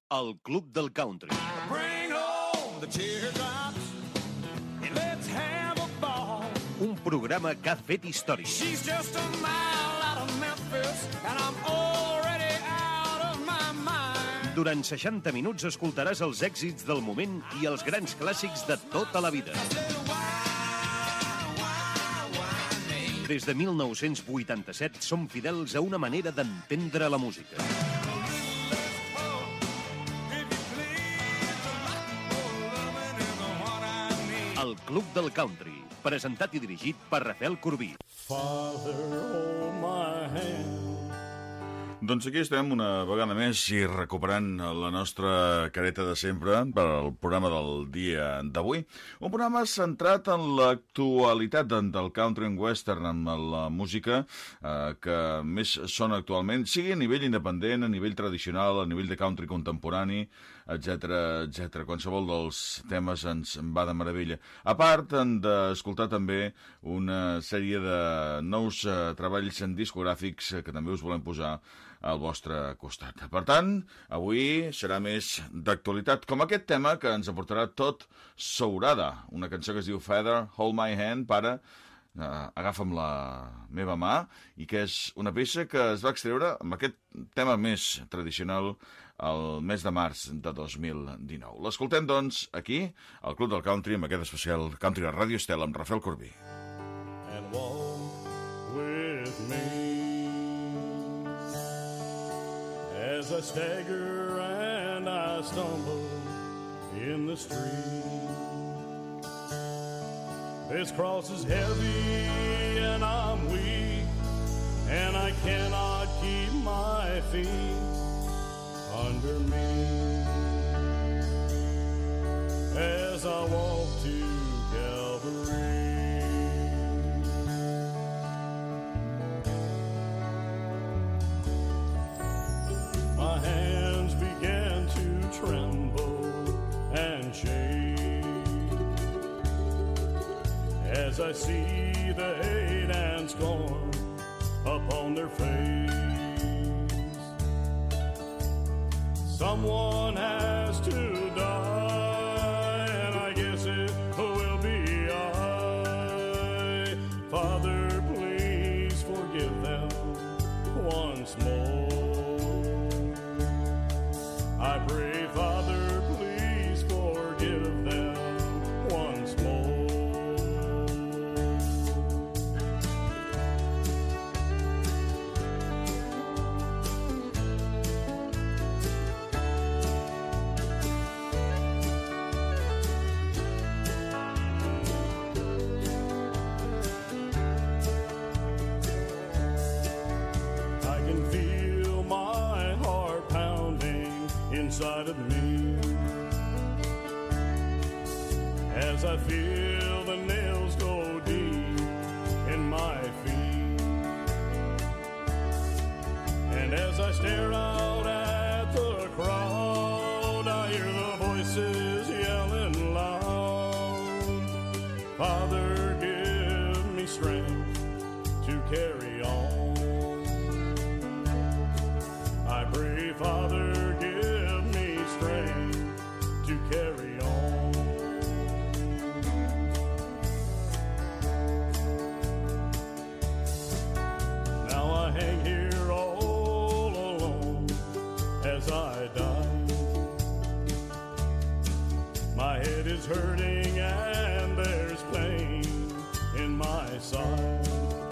El Club del Country. Bring home the teardrops and let's have a ball. Un programa que ha fet història. She's just a mile out of Memphis and I'm already out of my mind. Durant 60 minuts escoltaràs els èxits del moment i els grans clàssics de tota la vida. Des de 1987 som fidels a una manera d'entendre la música. El Club del Country, presentat i dirigit per Rafael Corbí. Father, hold my hand. Doncs aquí estem una vegada més i recuperant la nostra careta de sempre per al programa del dia d'avui. Un programa centrat en l'actualitat del country and western, amb la música que més sona actualment, sigui a nivell independent, a nivell tradicional, a nivell de country contemporani, etc. Qualsevol dels temes ens va de meravella. A part, hem d'escoltar també una sèrie de nous treballs discogràfics que també us volem posar al vostre costat. Per tant, avui serà més d'actualitat, com aquest tema que ens aportarà tot Sourada, una cançó que es diu Father, Hold My Hand, pare, agafa'm la meva mà, i que és una peça que es va extreure amb aquest tema més tradicional el mes de març de 2019. L'escoltem, doncs, aquí, al Club del Country, amb aquest especial Country a Ràdio Estel, amb Rafael Corbí. And walk with me as I stagger and I stumble in the street. This cross is heavy and I'm weak, and I cannot keep my feet under me as I walk to Calvary. My hands began to tremble and shake as I see the hate and scorn upon their face. Someone has to die, and I guess it will be I. Father, please forgive them once more. I pray, Father, please forgive them once more. I can feel my heart pounding inside of me as I feel the nails go deep in my feet, and as I stare out at the crowd, I hear the voices yelling loud. Father, give me strength to carry on. I pray, Father, give me strength to carry on. Now I hang here all alone as I die. My head is hurting and there's pain in my side.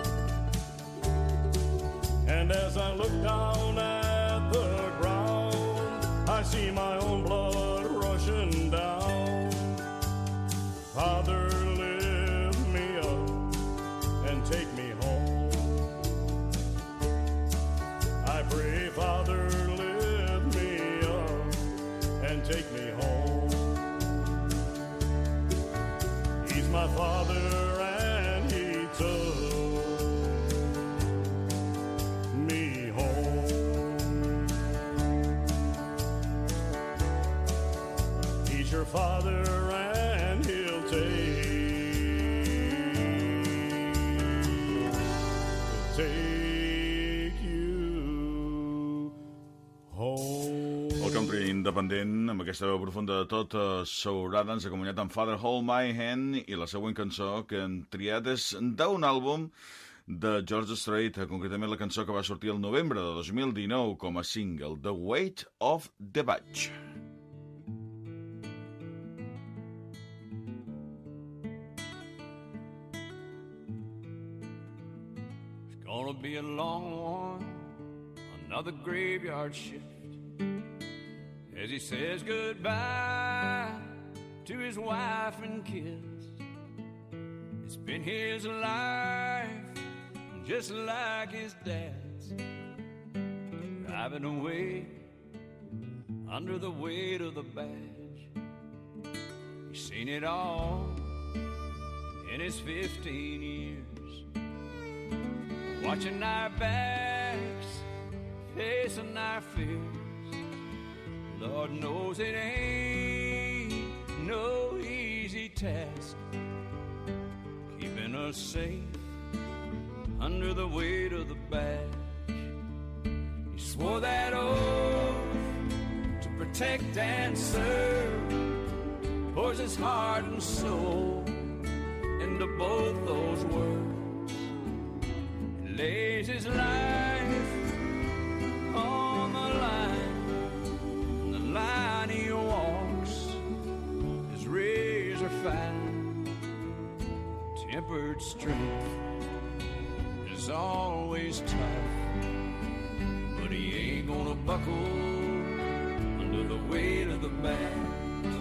And as I look down at the ground, I see my own blood rushing down. Father, lift me up and take me home. I pray, Father, lift me up and take me home. He's my Father and He took me home. He's your Father and He'll take you home. sempre independent, amb aquesta veu profunda de tot Sourada, ens ha acompanyat amb Father Hold My Hand, i la següent cançó que hem triat és d'un àlbum de George Strait, concretament la cançó que va sortir el novembre de 2019 com a single, The Weight of the Badge. It's gonna be a long one, another graveyard shift, as he says goodbye to his wife and kids. It's been his life, just like his dad's, driving away under the weight of the badge. He's seen it all in his 15 years, watching our backs, facing our fears. Lord knows it ain't no easy task, keeping us safe under the weight of the badge. He swore that oath to protect and serve, pours his heart and soul into both those words. He lays his life on the line, the line he walks is razor fine. Tempered strength is always tough, but he ain't gonna buckle under the weight of the badge.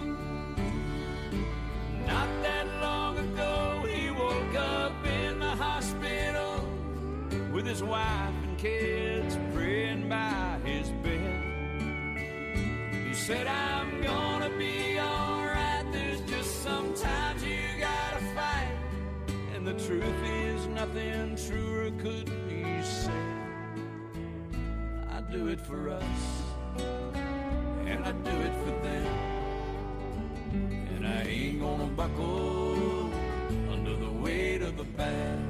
Not that long ago he woke up in the hospital with his wife and kids praying by his bed. He said, I'm gonna be alright, there's just sometimes you gotta fight, and the truth is nothing truer could be said. I do it for us, and I do it for them, and I ain't gonna buckle under the weight of the badge.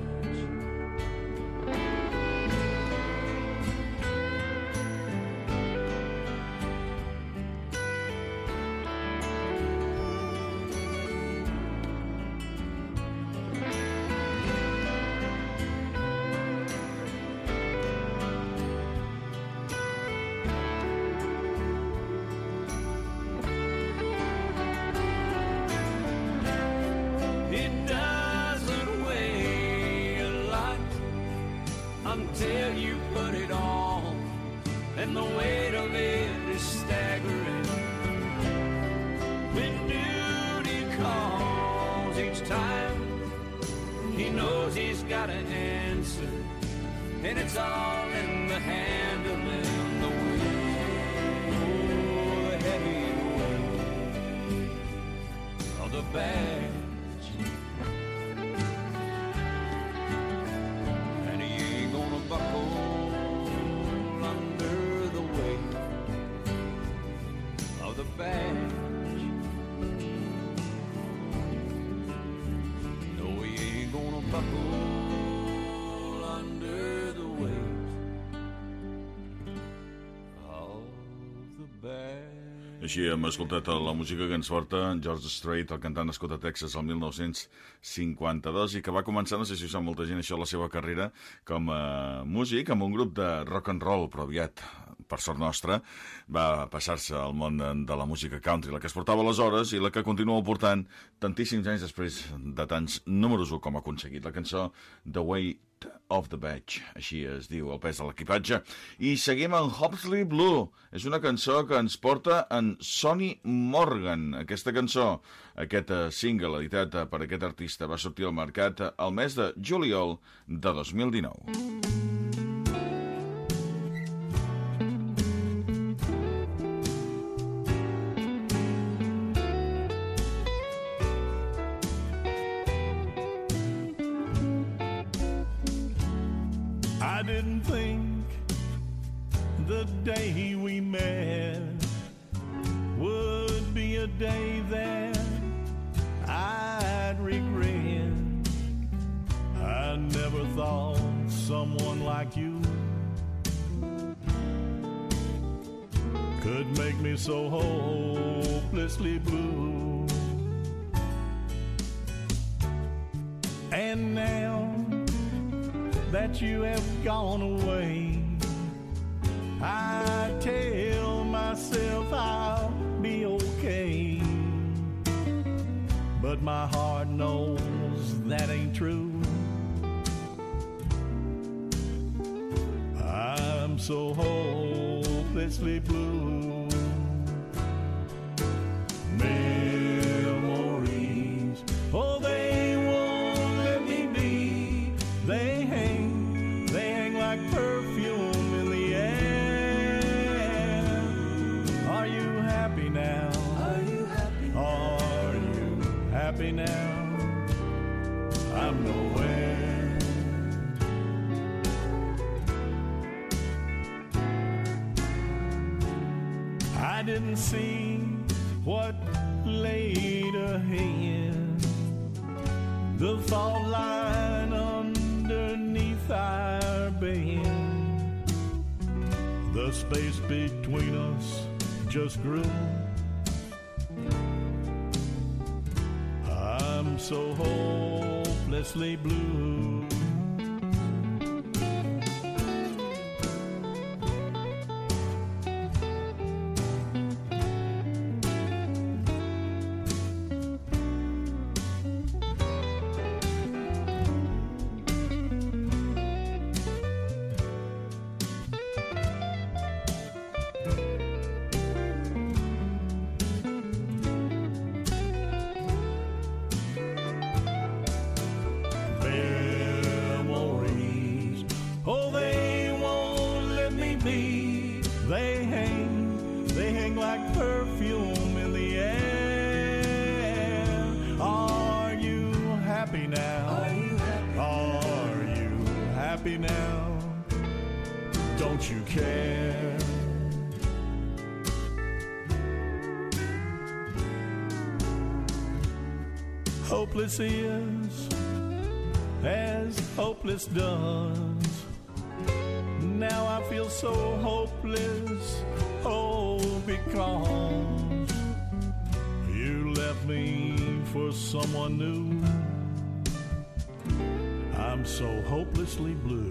Until you put it on, and the weight of it is staggering. When duty calls each time, he knows he's got to answer, and it's all in the handling, the weight, oh, the heavy weight of the badge. Així hem escoltat la música que ens porta George Strait, el cantant nascut a Texas el 1952 i que va començar, no sé si ho sap molta gent, això, la seva carrera com a músic amb un grup de rock and roll, però aviat, per sort nostra, va passar-se al món de la música country, la que es portava aleshores i la que continua portant tantíssims anys després de tants números 1 com ha aconseguit. La cançó The Weight of the Badge, així es diu, el pes de l'equipatge. I seguim amb Hopsley Blue. És una cançó que ens porta en Sonny Morgan. Aquesta cançó, aquest single editat per aquest artista, va sortir al mercat el mes de juliol de 2019. I didn't think the day we met would be a day that I'd regret. I never thought someone like you could make me so hopelessly blue. And now that you have gone away, I tell myself I'll be okay. But my heart knows that ain't true. I'm so hopelessly blue. Memories, oh, they won't let me be. They hang like perfume in the air. Are you happy now? Are you happy now? Are you happy now? I'm nowhere. I didn't see what laid ahead, the fault line underneath our bed. The space between us just grew. I'm so hopelessly blue. They hang like perfume in the air. Are you happy now? Are you happy? Are you happy now? Don't you care? Hopeless is as hopeless does. Now I feel so hopeless, oh, because you left me for someone new. I'm so hopelessly blue.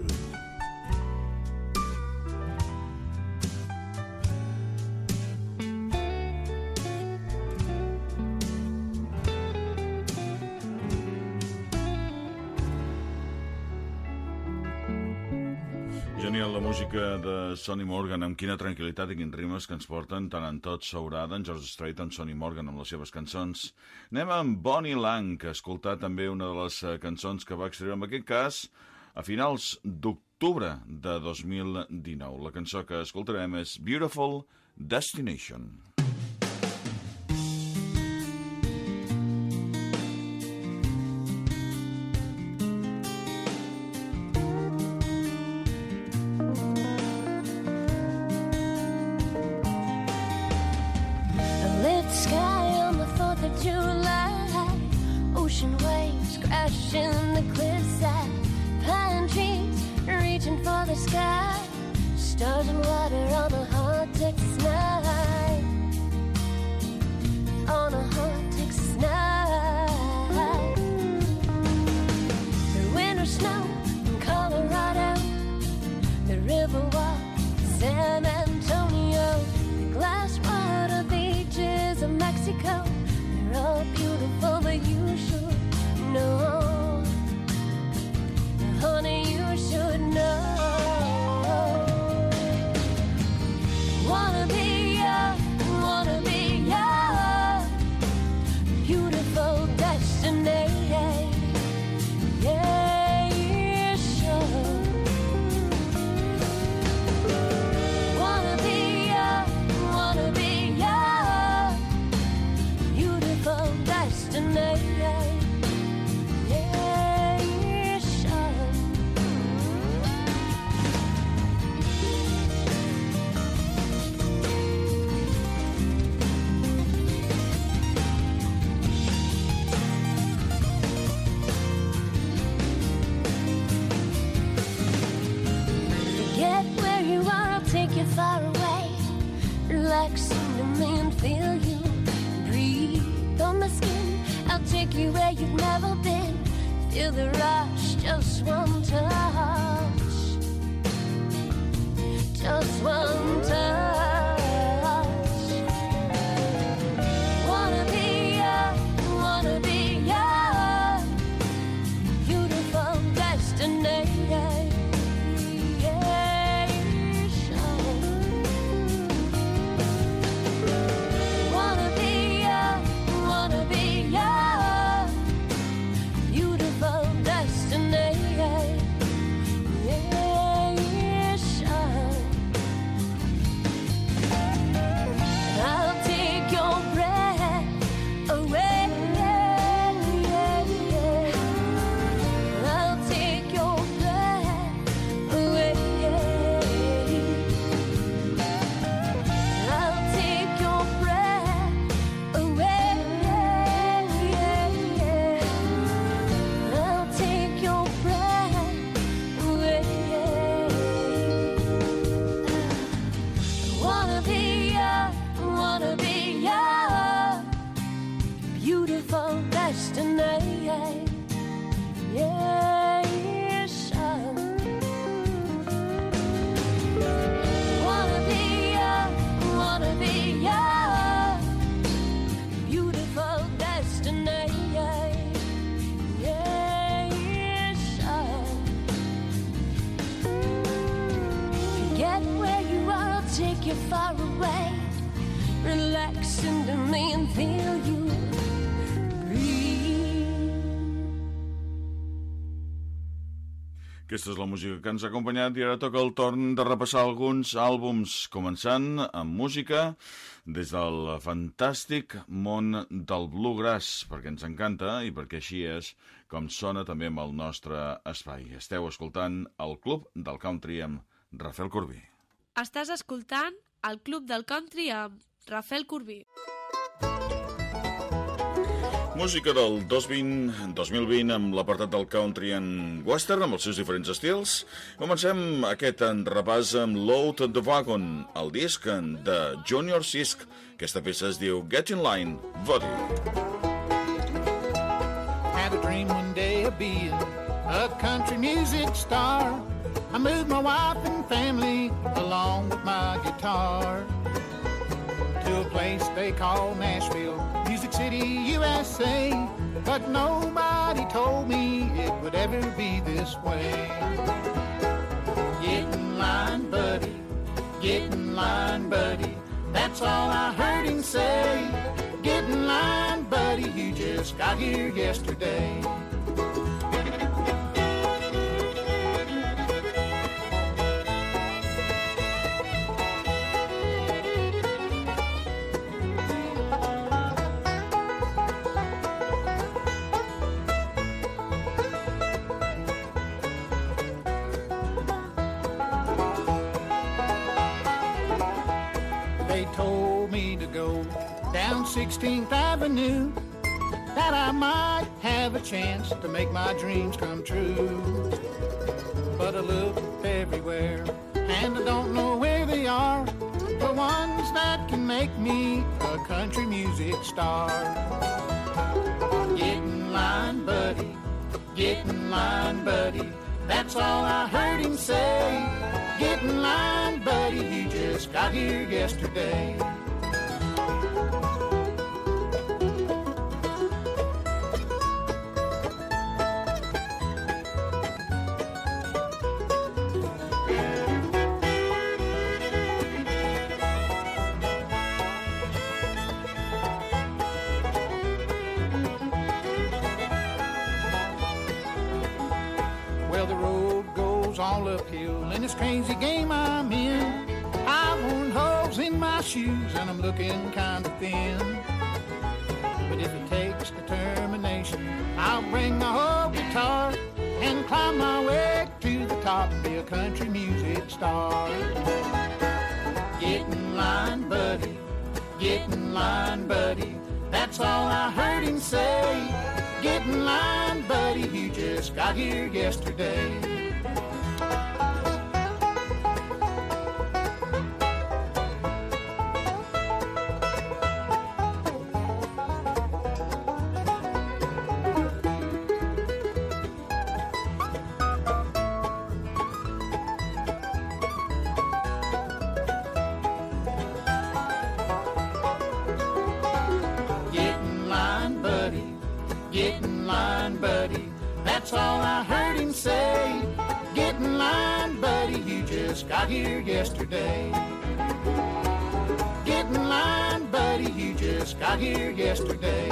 Genial la música de Sonny Morgan, amb quina tranquil·litat i quins rimes que ens porten tant en Tot Sourada, en George Strait, en Sonny Morgan amb les seves cançons. Anem amb Bonnie Lang, que ha escoltat també una de les cançons que va extreure, en aquest cas, a finals d'octubre de 2019. La cançó que escoltarem és Beautiful Destination. Ocean waves crashing the cliffside, pine trees reaching for the sky, stars and water on a hot Texas night, on a hot Texas night. The winter snow in Colorado, the Riverwalk, San Antonio, the glass water beaches of Mexico. They're all beautiful, but you should know, honey, you should know. Wanna be feel the rush, just one touch, just one touch. Wanna be your beautiful destination. Wanna be your beautiful destination. I'll take your breath away. I'll take your breath away. I'll take your breath away. I'll take your breath away. Wanna be your beautiful destination. Yes, wanna be your beautiful destination. Yes, forget where you are, I'll take you far away. Relax into me and feel you breathe. Aquesta és la música que ens ha acompanyat i ara toca el torn de repassar alguns àlbums, començant amb música des del fantàstic món del bluegrass, perquè ens encanta i perquè així és com sona també amb el nostre espai. Esteu escoltant el Club del Country amb Rafael Corbí. Estàs escoltant el Club del Country amb Rafael Corbí. Música del 2020 amb l'apartat del country and western, amb els seus diferents estils. Comencem aquest repàs amb Load the Wagon, el disc de Junior Sisk. Aquesta peça es diu Get in Line, Buddy. Had a dream one day of being a country music star. I moved my wife and family along with my guitar to a place they call Nashville, Music City, USA. But nobody told me it would ever be this way. Get in line, buddy, get in line, buddy. That's all I heard him say. Get in line, buddy, you just got here yesterday. They told me to go down 16th Avenue, that I might have a chance to make my dreams come true. But I looked everywhere, and I don't know where they are, the ones that can make me a country music star. Get in line, buddy, get in line, buddy. That's all I heard him say. Get in line, buddy, you just got here yesterday. Well, the road goes all uphill in this crazy game I'm in. I've worn holes in my shoes and I'm looking kind of thin. But if it takes determination, I'll bring my whole guitar and climb my way to the top and be a country music star. Get in line, buddy, get in line, buddy. That's all I heard him say. Get in line, buddy, you just got here yesterday. that's all I heard him say. Get in line, buddy, you just got here yesterday. Get in line, buddy, you just got here yesterday.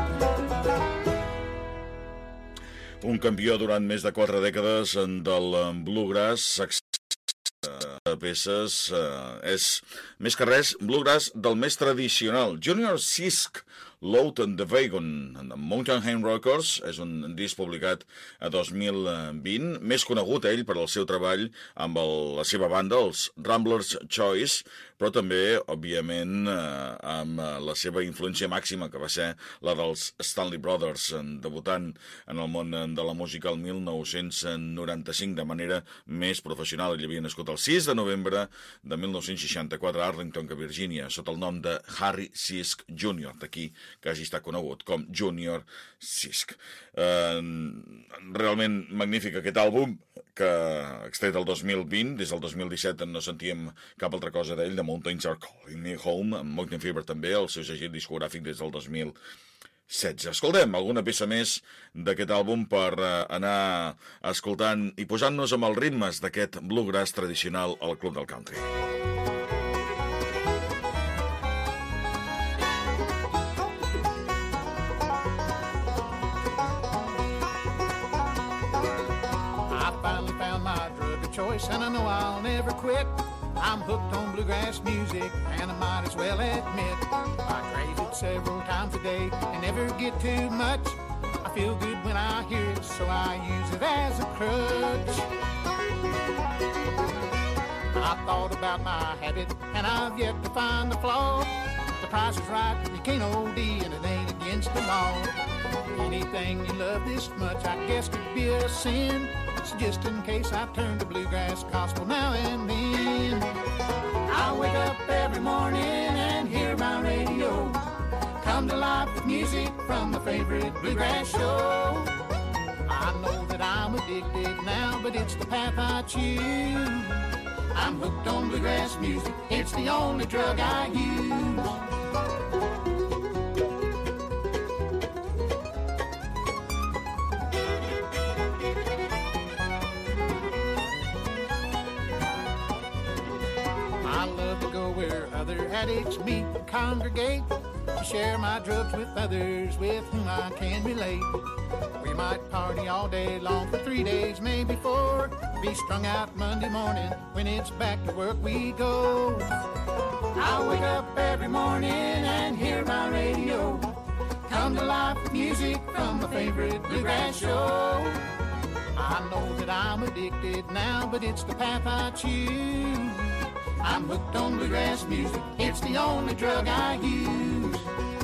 Un campió durant més de 4 dècades del bluegrass, peces, és més que res bluegrass del més tradicional. Junior Sisk, Load and the Wagon, de Mountain Home Records, és un disc publicat a 2020, més conegut ell per al seu treball amb la seva banda, els Ramblers Choice, però també, òbviament, amb la seva influència màxima, que va ser la dels Stanley Brothers, debutant en el món de la música el 1995 de manera més professional. Ell havia nascut el 6 de novembre de 1964 a Arlington, Virgínia, sota el nom de Harry Sisk Jr., d'aquí que hagi estat conegut com Junior Sisk. Realment magnífic aquest àlbum, que extret el 2020, des del 2017 no sentíem cap altra cosa d'ell, The Mountains Are Calling Me Home, amb Mountain Fever també, el seu segell discogràfic des del 2016. Escoltem alguna peça més d'aquest àlbum per anar escoltant i posant-nos amb els ritmes d'aquest bluegrass tradicional al Club del Country. And I know I'll never quit. I'm hooked on bluegrass music, and I might as well admit I crave it several times a day and never get too much. I feel good when I hear it, so I use it as a crutch. I thought about my habit, and I've yet to find the flaw. The price is right, you can't OD, and it ain't against the law. Anything you love this much, I guess could be a sin. So just in case I turn to bluegrass gospel now and then. I wake up every morning and hear my radio come to life with music from my favorite bluegrass show. I know that I'm addicted now, but it's the path I choose. I'm hooked on bluegrass music, it's the only drug I use. Addicts meet and congregate to share my drugs with others with whom I can relate. We might party all day long for 3 days, maybe 4. Be strung out Monday morning, when it's back to work we go. I wake up every morning and hear my radio come to life with music from my favorite bluegrass show. I know that I'm addicted now, but it's the path I choose. I'm hooked on bluegrass music, it's the only drug I use.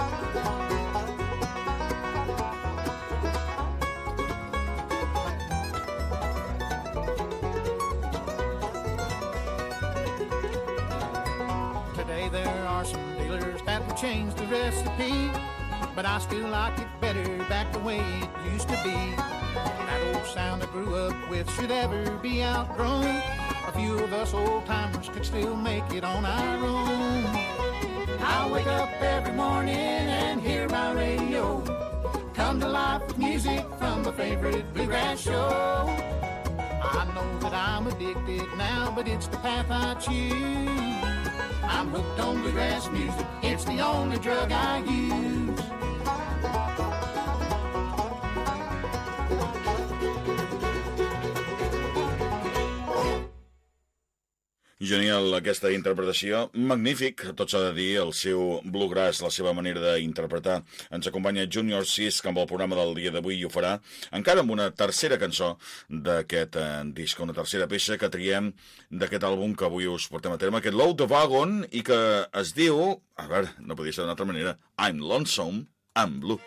Today there are some dealers that will change the recipe, but I still like it better back the way it used to be. That old sound I grew up with should ever be outgrown. A few of us old-timers could still make it on our own. I wake up every morning and hear my radio come to life with music from my favorite bluegrass show. I know that I'm addicted now, but it's the path I choose. I'm hooked on bluegrass music, it's the only drug I use. Genial aquesta interpretació, magnífic, tot s'ha de dir, el seu bluegrass, la seva manera d'interpretar. Ens acompanya Junior Sisk amb el programa del dia d'avui i ho farà encara amb una tercera cançó d'aquest disc, una tercera peça que triem d'aquest àlbum que avui us portem a terme, aquest Load the Wagon, i que es diu, a veure, no podia ser d'una altra manera, I'm Lonesome, I'm Blue.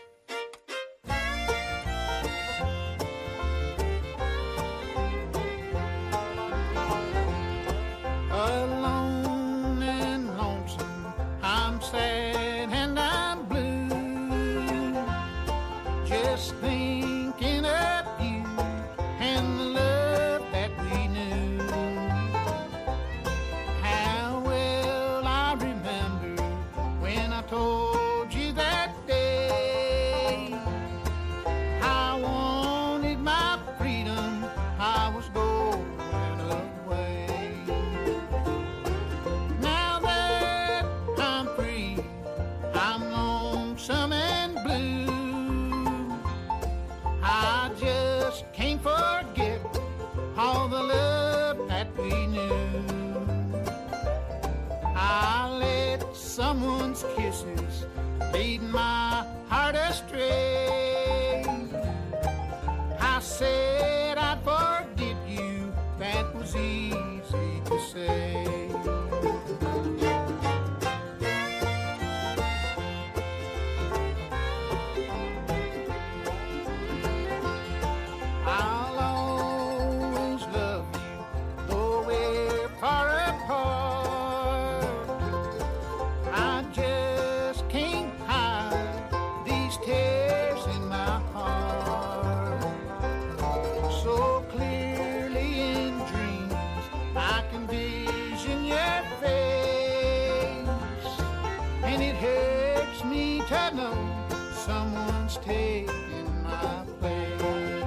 Told you that day lonesome and blue. I just can't forget all the love that we knew. I let someone's kisses lead my heart astray. I said I'd forget you, that was easy to say. I'll always love you, though we're far apart. I just can't hide these tears in my heart. So clearly in dreams I can vision your face, and it hurts me to know someone's taking my place.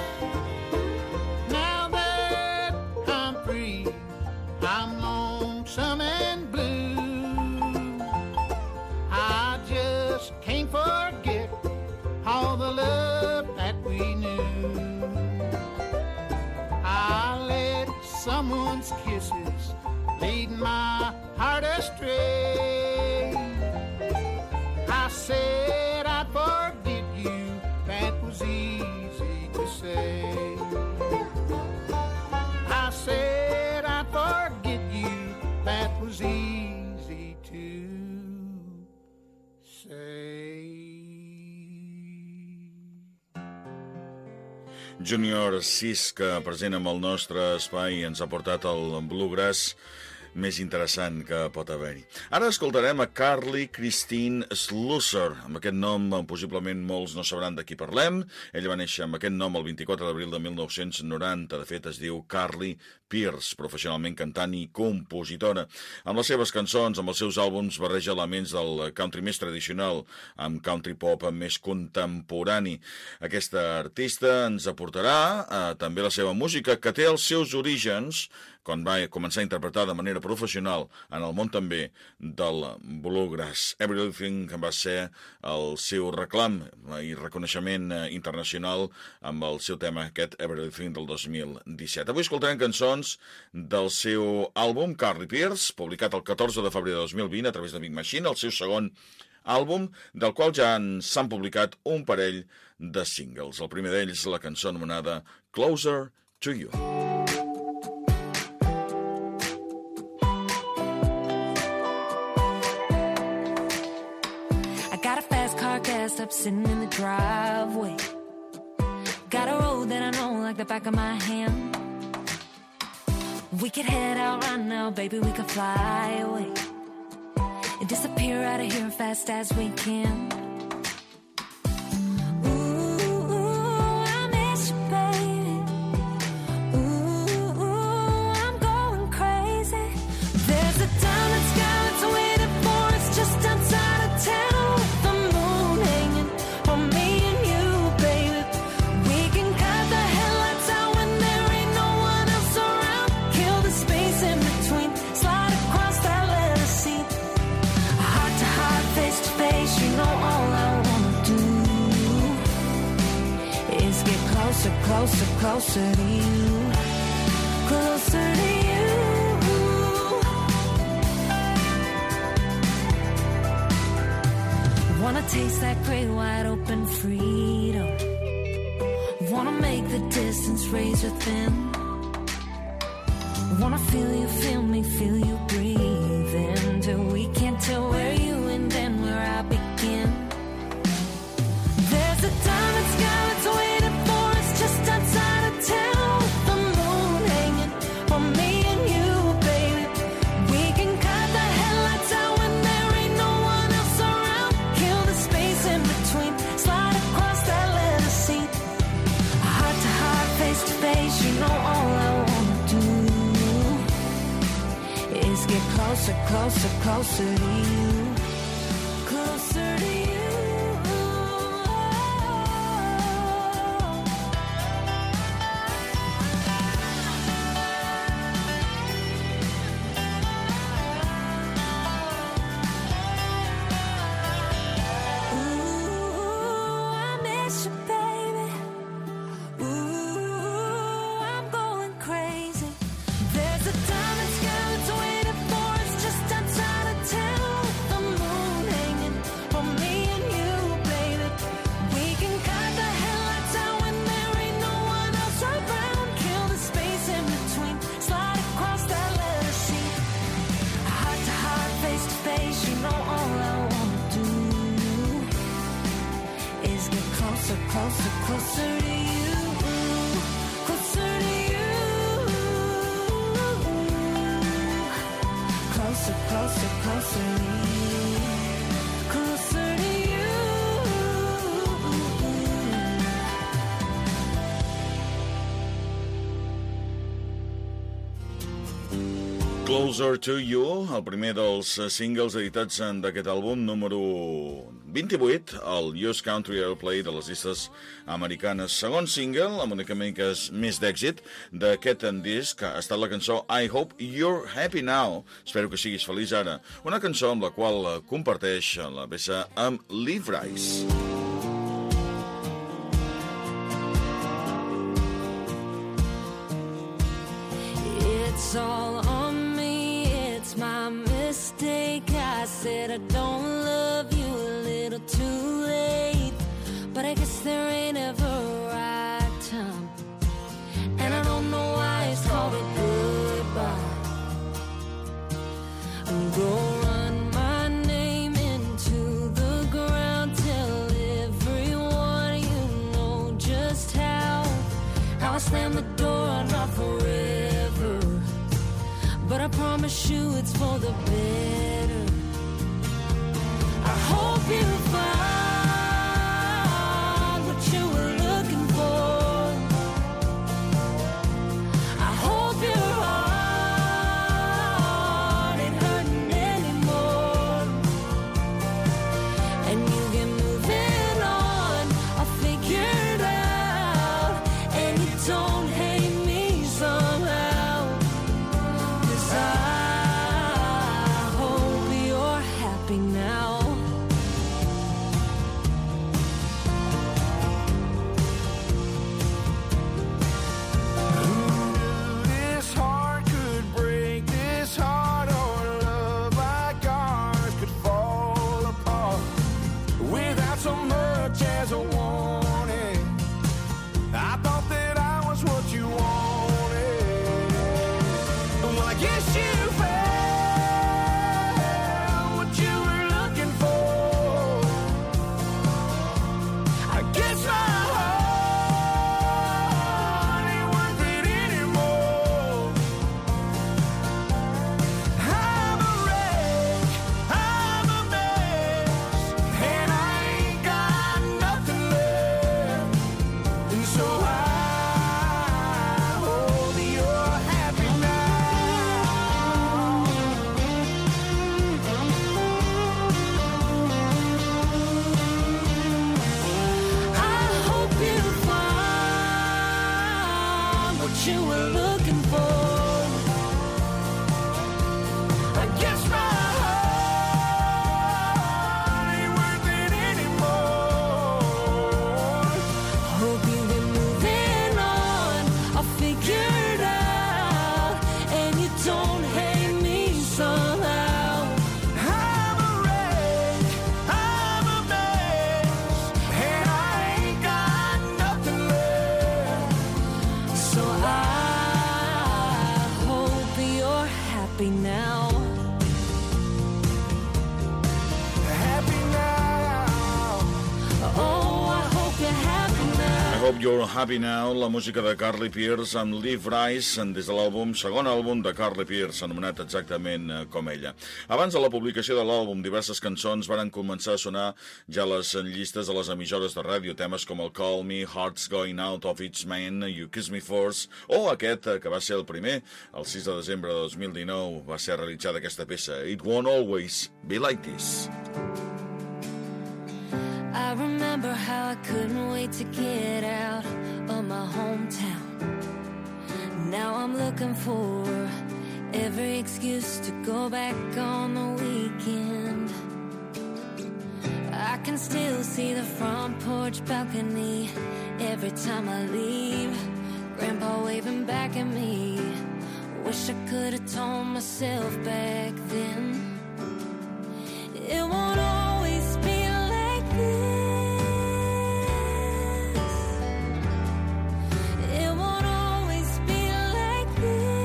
Now that I'm free, I'm lonesome and blue. I just can't forget all the love that we knew. I let someone's kisses lead my heart astray. I said I'd forget you, that was easy to say. I said I'd forget you, that was easy to say. Junior Cisca, present amb el nostre espai, ens ha portat el bluegrass més interessant que pot haver-hi. Ara escoltarem a Carly Christine Slusser. Amb aquest nom, possiblement molts no sabran de qui parlem. Ella va néixer amb aquest nom el 24 d'abril de 1990. De fet, es diu Carly Pearce, professionalment cantant i compositora. Amb les seves cançons, amb els seus àlbums, barreja elements del country més tradicional amb country pop més contemporani. Aquesta artista ens aportarà també la seva música, que té els seus orígens quan va començar a interpretar de manera professional en el món també del bluegrass. Everything va ser el seu reclam i reconeixement internacional amb el seu tema aquest Everything del 2017. Avui escoltarem cançons del seu àlbum Carly Pearce, publicat el 14 de febrer de 2020 a través de Big Machine, el seu segon àlbum, del qual ja s'han publicat un parell de singles. El primer d'ells, la cançó anomenada Closer to You. Up sitting in the driveway. Got a road that I know like the back of my hand. We could head out right now, baby, we could fly away and disappear out of here fast as we can. Ooh, I miss you, baby. Ooh, I'm going crazy. There's a diamond sky that's waiting for us just outside of town. Closer, closer to you, closer to you. Wanna taste that great wide open freedom. Wanna make the distance razor thin. Wanna feel you, feel me, feel you breathing till we can't tell where you end and where I begin. There's a diamond sky that's waiting for us just outside of town, with the moon hanging on me and you, baby. We can cut the headlights out when there ain't no one else around. Kill the space in between, slide across that leather seat. Heart to heart, face to face, you know all I wanna do is get closer, closer, closer to you, closer to you. Ooh. Closer, closer, closer to you. Closer to you. Closer, closer, closer to you. Closer to you. Closer to You, el primer dels singles editats d'aquest àlbum, número 28, el US Country Airplay de les llistes americanes. Segon single, amb una mica més d'èxit d'aquest disc, ha estat la cançó I Hope You're Happy Now. Espero que siguis feliç ara. Una cançó amb la qual comparteix la peça amb Liv Rice. It's all on me, it's my mistake. I said I don't love you a little too late, but I guess there ain't ever a right time, and I don't know why it's called a goodbye. Go run my name into the ground, tell everyone you know just how I slam the door, I'm not forever, but I promise you it's for the better. I hope you find what you were looking for. I hope your heart ain't hurting anymore, and you get moving on. I'll figure it out, and you don't hate me somehow. 'Cause I hope you're happy now. This heart could break, this heart or love like ours could fall apart without so much as a warning. I thought that I was what you wanted. Well, I guess you found what you were looking for. I guess my heart ain't worth it anymore. I'm a wreck, I'm a mess, and I ain't got nothing left. And so I hope you're happy now. I hope you find what you were looking for. I guess my heart ain't worth it anymore. Hope you get moving on. I'll figure it out, and you don't hate me somehow. I'm a wreck, I'm a mess, and I ain't got nothing left. So I hope you're happy now. Happy now. Oh, I hope you're happy now. I Hope You're Happy Now, la música de Carly Pearce amb Liv Rice des de l'àlbum, segon àlbum de Carly Pearce, anomenat exactament com ella. Abans de la publicació de l'àlbum, diverses cançons varen començar a sonar ja a les llistes de les emissores de ràdio, temes com el Call Me, Heart's Going Out of Its Man, You Kiss Me First, o aquest, que va ser el primer, el 6 de desembre de 2019, va ser realitzada aquesta peça, It Won't Always Be Like This. I remember how I couldn't wait to get out of my hometown. Now I'm looking for every excuse to go back on the weekend. I can still see the front porch balcony every time I leave. Grandpa waving back at me. Wish I could have told myself back then it won't always be like this. It won't always be like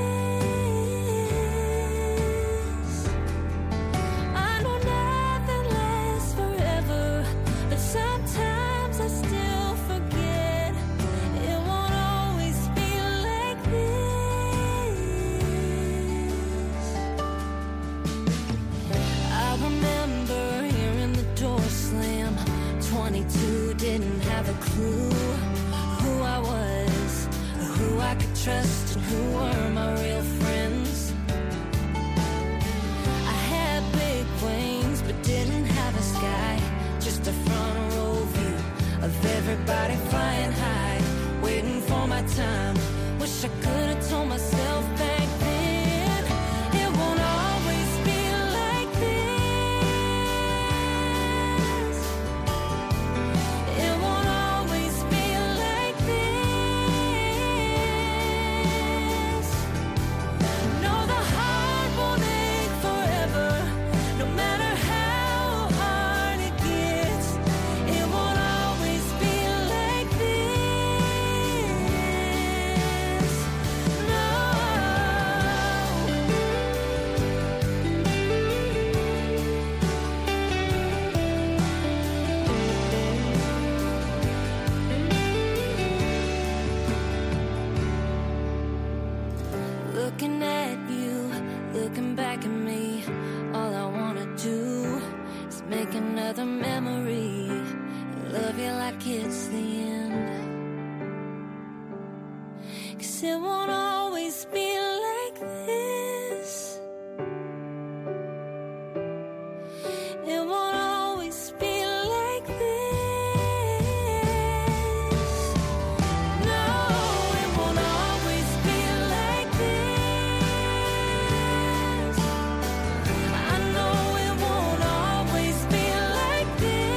this. I know nothing lasts forever, but sometimes I still trust and who were my real friends. I had big wings but didn't have a sky, just a front row view of everybody flying high, waiting for my time. Wish I could have told myself back then it won't always be like this. It won't always be like this. No, the heart won't ache forever, no matter how hard it gets. It won't always be like this. No. Looking at you, looking back at me, all I wanna do is make another memory and love you like it's the end. 'Cause it won't always be like this. It won't always be like this. No, it won't always be like this. I know it won't always be like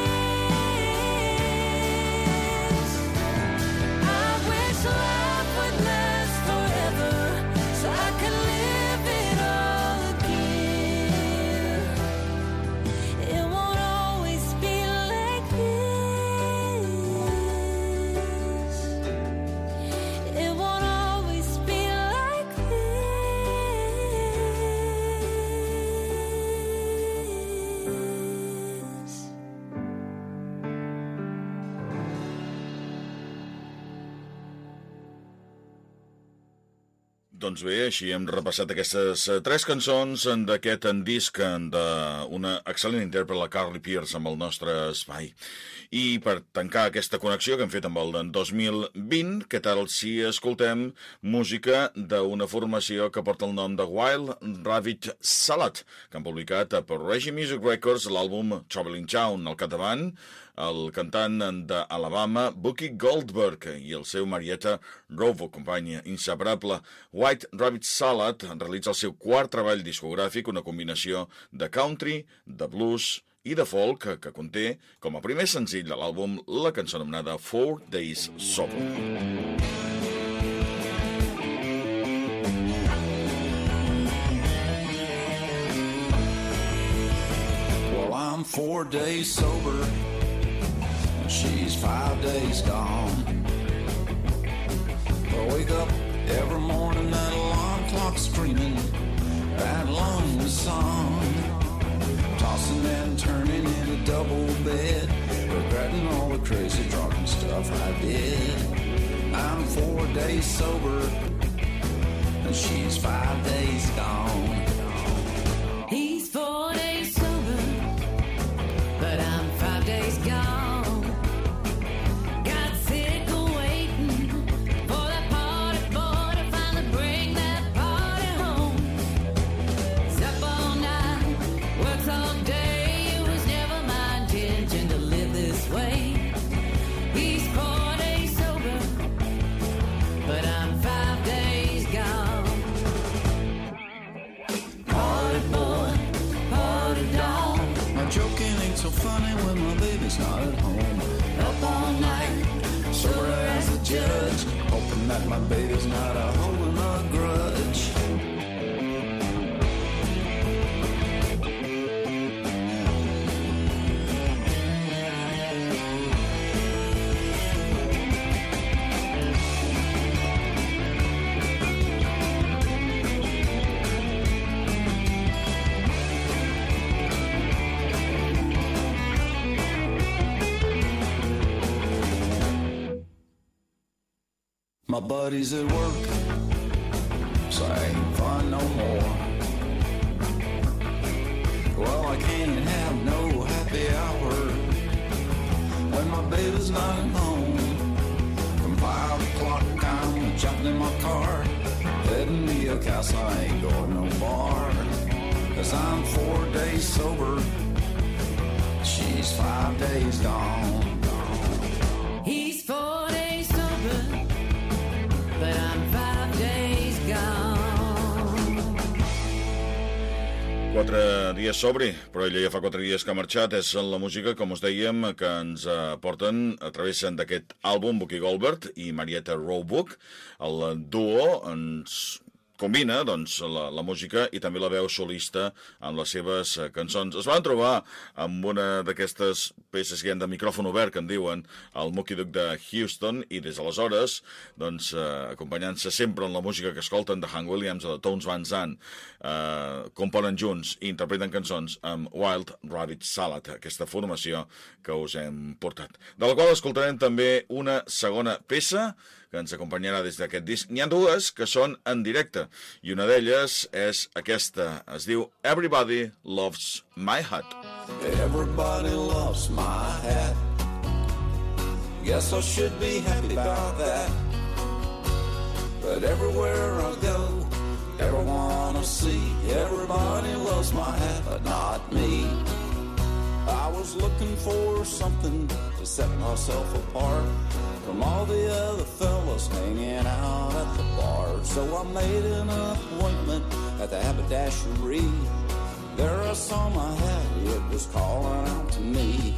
this. I wish life would last forever so I could live it all again. It won't always be like this. It won't always be like this. Doncs bé, així hem repassat aquestes tres cançons d'aquest disc d'una excel·lent intèrpret, la Carly Pearce, amb el nostre espai. I per tancar aquesta connexió que hem fet amb el d'en 2020, què tal si escoltem música d'una formació que porta el nom de Wild Rabbit Salad, que han publicat per Reggie Music Records l'àlbum Traveling Town. Al capdavant, el cantant d'Alabama, Bucky Goldberg, i el seu Marietta Rovo, companya inseparable. White Rabbit Salad realitza el seu quart treball discogràfic, una combinació de country, de blues i de folk, que conté com a primer senzill de l'àlbum la cançó anomenada 4 Days Sober. Well, I'm 4 days sober, and she's 5 days gone. I wake up every morning, that alarm clock screaming that lonely song, tossing and turning in a double bed, regretting all the crazy drunken stuff I did. I'm 4 days sober, and she's 5 days gone. He's 4 days sober, but I'm 5 days gone. Got sick of waiting for that party boy to finally bring that party home. He's up all night, works all day. It was never my intention to live this way. He's 4 days sober, but I'm 5 days gone. Party boy, party dog. My joking ain't so funny when my baby's not at home. Up all night, Sober as a judge, hoping that my baby's not a holding a grudge. My buddies at work say ain't fun no more. Well, I can't have no happy hour when my baby's not at home. From 5 o'clock I'm jumping in my car, heading to your house, I ain't going no more. 'Cause I'm 4 days sober, she's 5 days gone. He's 4 days sober, but I'm 5 days gone. 4 dies sobri, però ella ja fa 4 dies que ha marxat. És la música, com us dèiem, que ens porten a través d'aquest àlbum Bucky Goldberg i Marietta Roebuck. El duo ens combina doncs, la música i també la veu solista en les seves cançons. Es van trobar amb una d'aquestes peces que hi ha de micròfon obert, que en diuen, el Mookie Duck de Houston, i des d'aleshores, doncs, acompanyant-se sempre en la música que escolten de Hank Williams o de Townes Van Zandt, componen junts i interpreten cançons amb Wild Rabbit Salad, aquesta formació que us hem portat. De la qual escoltarem també una segona peça que ens acompanyarà des d'aquest disc. N'hi ha dues que són en directe, i una d'elles és aquesta. Es diu Everybody Loves My Hat. Everybody loves my hat. Guess I should be happy about that. But everywhere I go, everyone I see, everybody loves my hat, but not me. I was looking for something to set myself apart from all the other fellas hanging out at the bar. So I made an appointment at the haberdashery. There I saw my hat, it was calling out to me.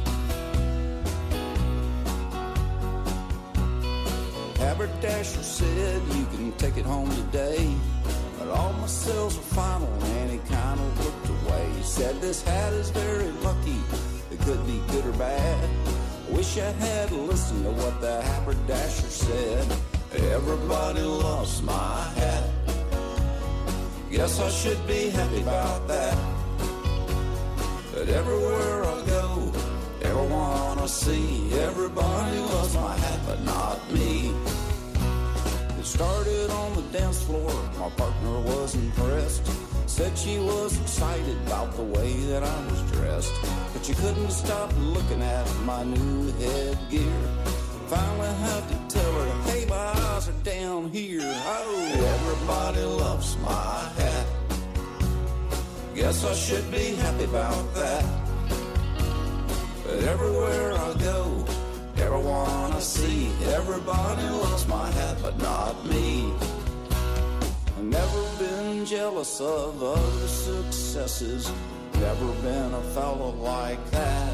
Haberdasher said, you can take it home today, but all my sales are final, and he kind of looked away. He said, this hat is very lucky, it could be good or bad. Wish I had listened to what the haberdasher said. Everybody loves my hat. Guess I should be happy about that. But everywhere I go, everyone I see, everybody loves my hat, but not me. It started on the dance floor, my partner was impressed. Said she was excited about the way that I was dressed, but she couldn't stop looking at my new headgear. Finally had to tell her, hey, my eyes are down here. Oh, everybody loves my hat. Guess I should be happy about that. But everywhere I go, everyone I see, everybody loves my hat, but not me. I've never been jealous of other successes, never been a fellow like that.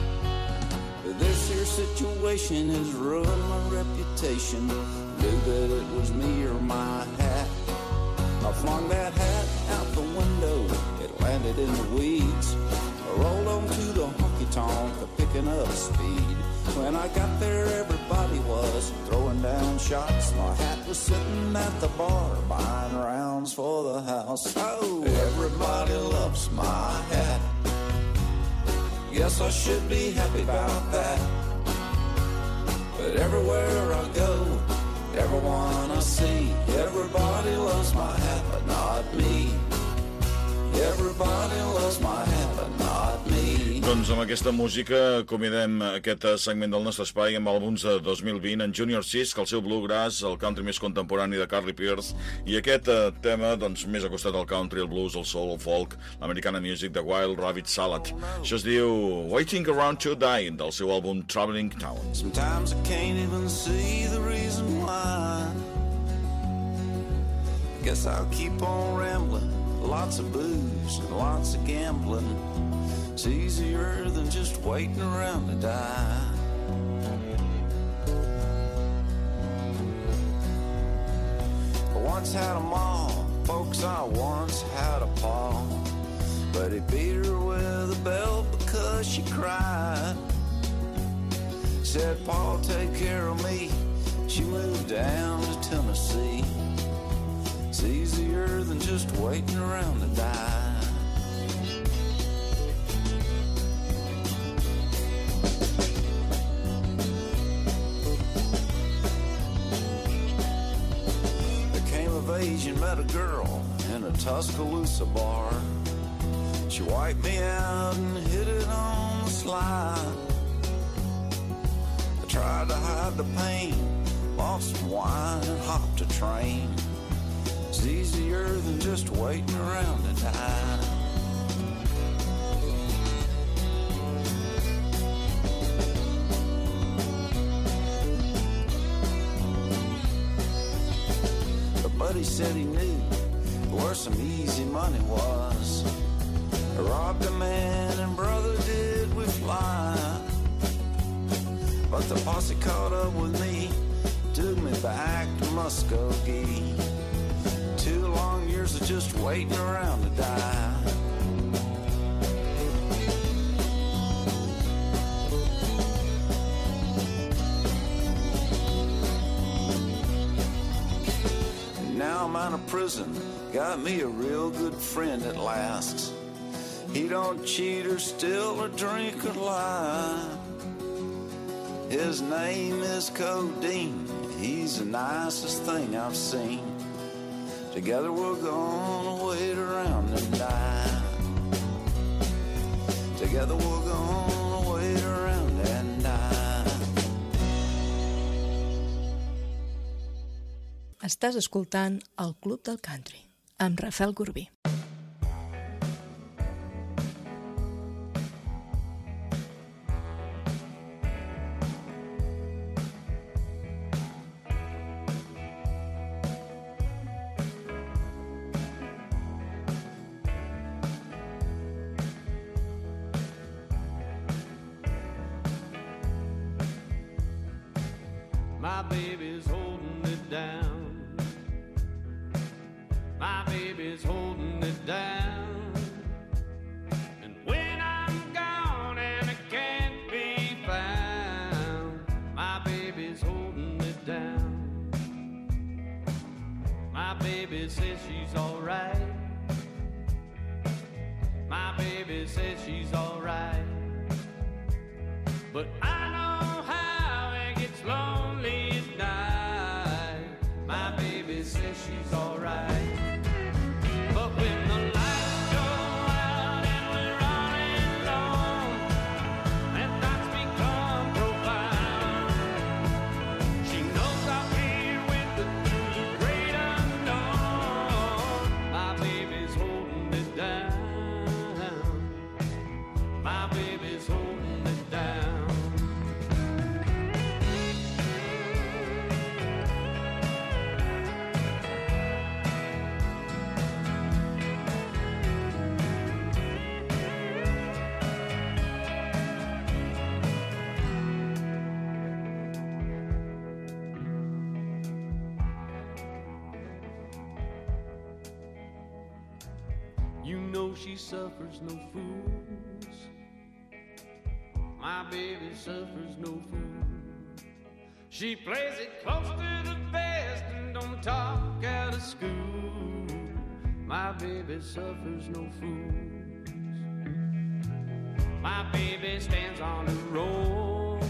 But this here situation has ruined my reputation. Knew that it was me or my hat. I flung that hat out the window, it landed in the weeds. I rolled on to the honky-tonk, picking up speed. When I got there, everybody was throwing down shots. My hat was sitting at the bar, buying rounds for the house. Oh, everybody loves my hat. Guess I should be happy about that. But everywhere I go, everyone I see, everybody loves my hat, but not me. Everybody loves my hat, but not me. Doncs amb aquesta música acomiadem aquest segment del nostre espai amb àlbums de 2020 en Junior Sis, que el seu bluegrass, el country més contemporani de Carly Pearce, i aquest tema doncs, més acostat al country, el blues, el soul, el folk, l'americana music de Wild Rabbit Salad. Això es diu Waiting Around to Die, del seu àlbum Traveling Town. Sometimes I can't even see the reason why. Guess I'll keep on rambling. Lots of booze and lots of gambling. It's easier than just waiting around to die. I once had a mom, folks, I once had a pa, but he beat her with a belt because she cried. Said, Pa, take care of me. She moved down to Tennessee. It's easier than just waiting around to die. I came of age and met a girl in a Tuscaloosa bar. She wiped me out and hit it on the slide. I tried to hide the pain bought some wine and hopped a train. It's easier than just waiting around to die. But buddy said he knew where some easy money was. I robbed a man and brother did we fly. But the posse caught up with me, took me back to Muskogee. 2 long years of just waiting around to die. And now I'm out of prison, got me a real good friend at last. He don't cheat or steal or drink or lie. His name is Codeine. He's the nicest thing I've seen. Together we're gonna wait around and die. Together we're gonna wait around and die. Estàs escoltant El Club del Country, amb Rafael Corbí. My baby's holding it down. My baby's holding it down. And when I'm gone and I can't be found, my baby's holding it down. My baby says she's alright. My baby says she's alright. But I know how it gets lonely at night. My baby says she's alright. But when the lights go out and we're running low and thoughts become profound, she knows I'll be with her through the great unknown. My baby's holding it down. My baby's holding it down. You know she suffers no fools. My baby suffers no fools. She plays it close to the vest and don't talk out of school. My baby suffers no fools. My baby stands on her own.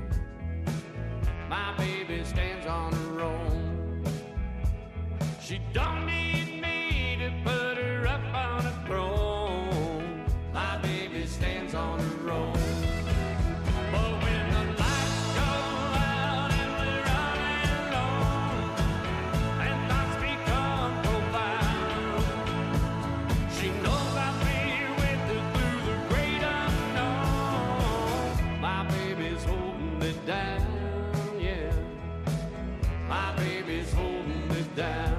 My baby stands on her own. She don't need me to put her up on a throne. My baby stands on her own. But when the lights go out and we're running low and thoughts become profound, she knows I'll be with her through the great unknown. My baby's holding it down, yeah. My baby's holding it down.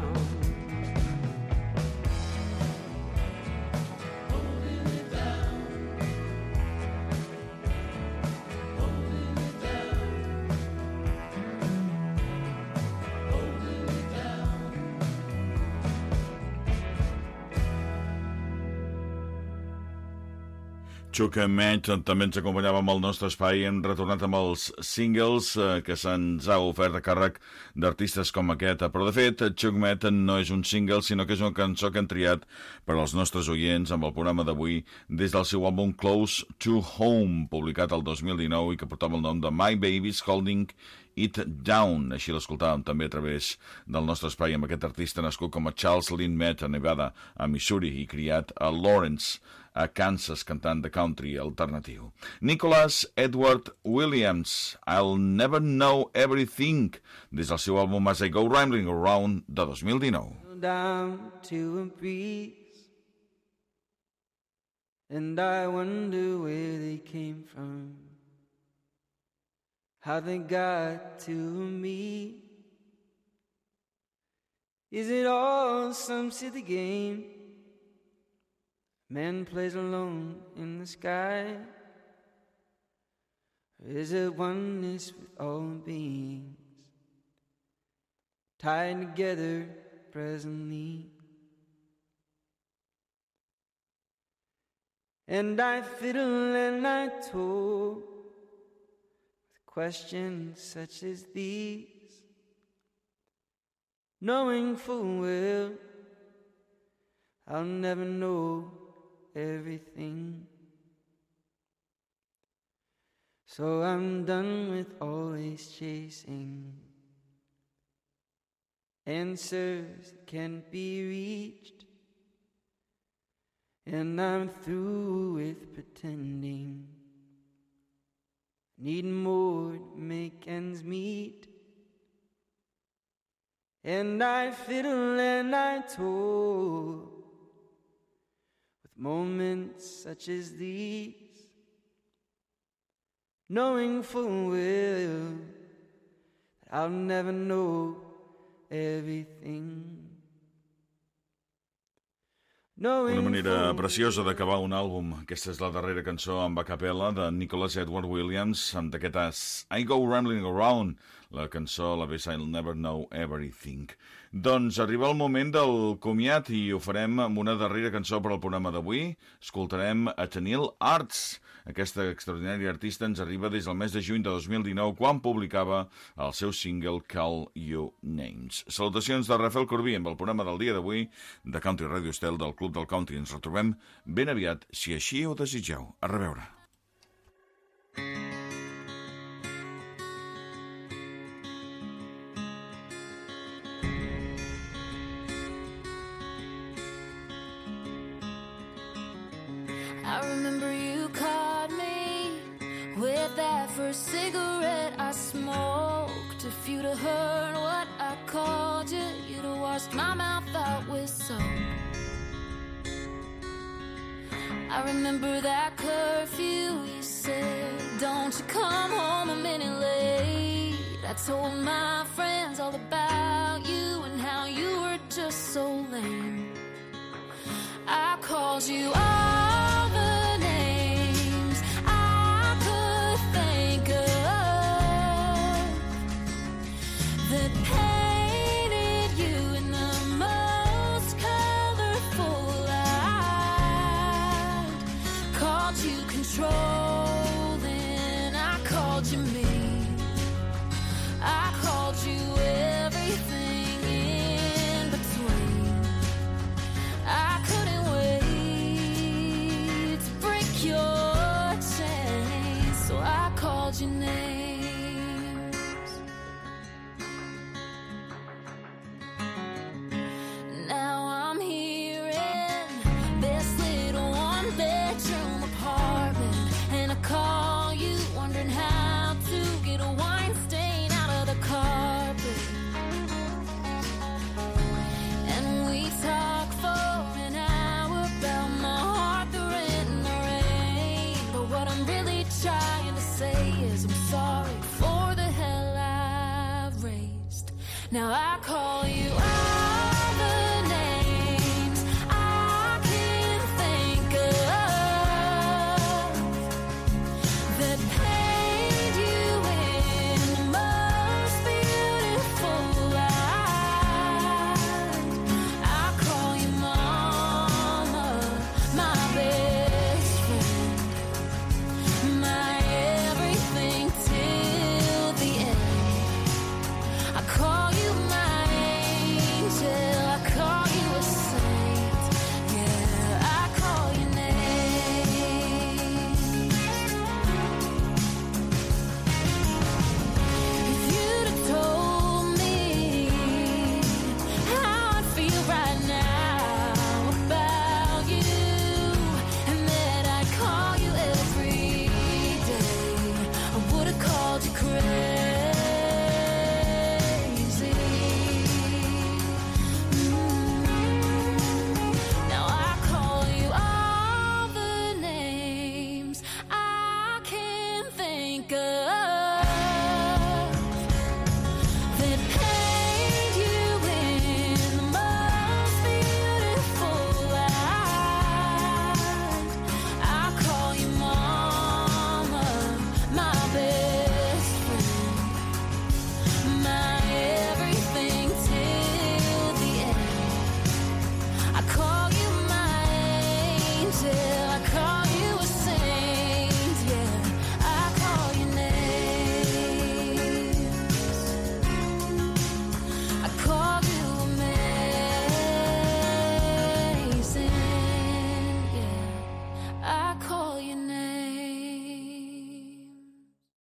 Chuck Manton també ens acompanyava amb el nostre espai. Hem retornat amb els singles que se'ns ha ofert a càrrec d'artistes com aquest. Però, de fet, Chuck Manton no és un single, sinó que és una cançó que han triat per als nostres oients amb el programa d'avui des del seu àlbum Close to Home, publicat el 2019 i que portava el nom de My Baby's Holding It Down. Així l'escoltàvem també a través del nostre espai amb aquest artista nascut com a Charles Lynn Met a Nevada, a Missouri, i criat a Lawrence, a Kansas cantant de country alternatiu. Nicholas Edward Williams, I'll Never Know Everything, des del seu àlbum As I Go Rambling Around de 2019. Down to a breeze, and I wonder where they came from, how they got to me. Is it all some silly game man plays alone in the sky? Or is it oneness with all beings tied together presently? And I fiddle and I toll with questions such as these, knowing full well I'll never know everything. So I'm done with always chasing answers that can't be reached, and I'm through with pretending, need more to make ends meet. And I fiddle and I toll with moments such as these, knowing full well that I'll never know everything. Una manera preciosa d'acabar un àlbum. Aquesta és la darrera cançó amb a capella de Nicholas Edward Williams, d'aquest I Go Rambling Around, la cançó, la vessa I'll Never Know Everything. Doncs arriba el moment del comiat i ho farem amb una darrera cançó per al programa d'avui. Escoltarem a Tenille Arts. Aquesta extraordinària artista ens arriba des del mes de juny de 2019, quan publicava el seu single Call You Names. Salutacions de Rafael Corbí amb el programa del dia d'avui de Country Radio Estel del Club del Country. Ens retrobem ben aviat, si així ho desitgeu. A reveure. I remember you caught me with that first cigarette I smoked. If you'd have heard what I called you, you'd have washed my mouth out with soap. I remember that curfew. You said, don't you come home a minute late. I told my friends all about you and how you were just so lame. I called you all the names I could think of that painted you in the most colorful light. Called you controlling, I called you mean, I called you everything in between. I couldn't wait to break your chains, so I called your names. Now I'm here in this little one-bedroom apartment, and I call you wondering how to get a wine stain out of the carpet. And we talk for an hour about my heart, the rent and the rain. But what I'm really trying to say is I'm sorry for the hell I've raised. Now I call you all the names I can think of that paint you in the most beautiful light. I call you mama, my best friend, my everything till the end. I call you my all decrepit.